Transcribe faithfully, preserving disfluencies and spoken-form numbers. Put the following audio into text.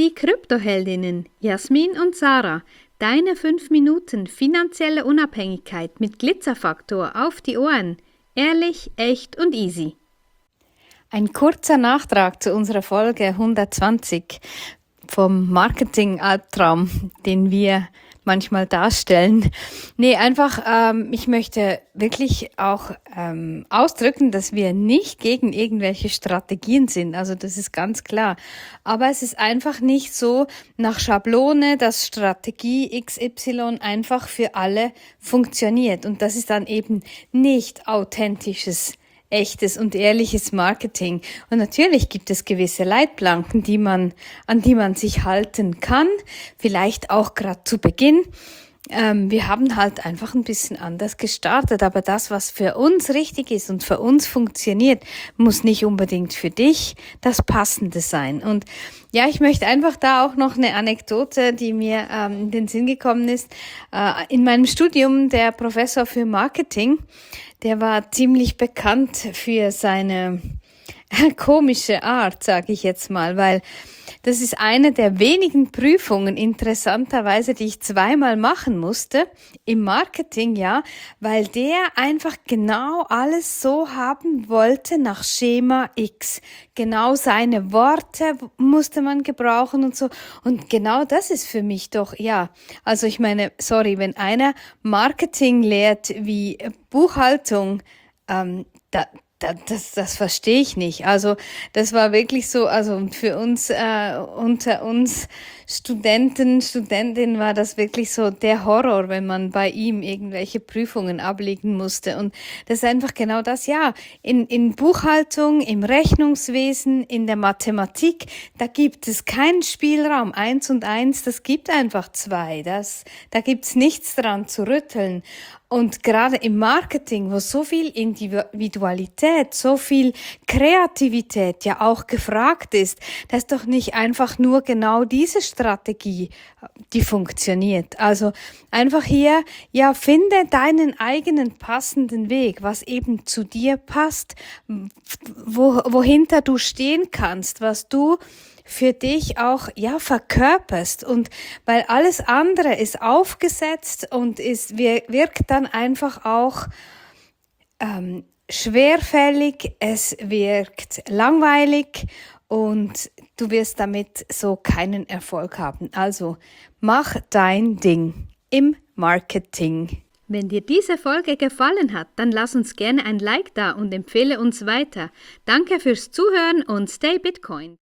die Kryptoheldinnen Jasmin und Sarah. Deine fünf Minuten finanzielle Unabhängigkeit mit Glitzerfaktor auf die Ohren. Ehrlich, echt und easy. Ein kurzer Nachtrag zu unserer Folge hundertzwanzig vom Marketing-Albtraum, den wir manchmal darstellen. Nee, einfach, ähm, ich möchte wirklich auch ähm, ausdrücken, dass wir nicht gegen irgendwelche Strategien sind. Also das ist ganz klar. Aber es ist einfach nicht so nach Schablone, dass Strategie X Y einfach für alle funktioniert. Und das ist dann eben nicht authentisches, echtes und ehrliches Marketing. Und natürlich gibt es gewisse Leitplanken, die man, an die man sich halten kann, vielleicht auch gerade zu Beginn. Ähm, wir haben halt einfach ein bisschen anders gestartet, aber das, was für uns richtig ist und für uns funktioniert, muss nicht unbedingt für dich das Passende sein. Und ja, ich möchte einfach da auch noch eine Anekdote, die mir ähm, in den Sinn gekommen ist. Äh, in meinem Studium, der Professor für Marketing, der war ziemlich bekannt für seine komische Art, sage ich jetzt mal, weil das ist eine der wenigen Prüfungen, interessanterweise, die ich zweimal machen musste, im Marketing, ja, weil der einfach genau alles so haben wollte nach Schema X. Genau seine Worte musste man gebrauchen und so. Und genau das ist für mich doch, ja, also ich meine, sorry, wenn einer Marketing lehrt wie Buchhaltung, ähm, da, Das, das verstehe ich nicht. Also das war wirklich so, also für uns, äh, unter uns Studenten, Studentinnen war das wirklich so der Horror, wenn man bei ihm irgendwelche Prüfungen ablegen musste. Und das ist einfach genau das, ja, in, in Buchhaltung, im Rechnungswesen, in der Mathematik, da gibt es keinen Spielraum. Eins und eins, das gibt einfach zwei. Das, da gibt's nichts dran zu rütteln. Und gerade im Marketing, wo so viel Individualität, so viel Kreativität ja auch gefragt ist, das ist doch nicht einfach nur genau diese Strategie, die funktioniert. Also einfach hier, ja, finde deinen eigenen passenden Weg, was eben zu dir passt, wo, wohinter du stehen kannst, was du für dich auch, ja, verkörperst. Und weil alles andere ist aufgesetzt und ist, wirkt dann einfach auch ähm, schwerfällig, es wirkt langweilig und du wirst damit so keinen Erfolg haben. Also mach dein Ding im Marketing. Wenn dir diese Folge gefallen hat, dann lass uns gerne ein Like da und empfehle uns weiter. Danke fürs Zuhören und stay Bitcoin.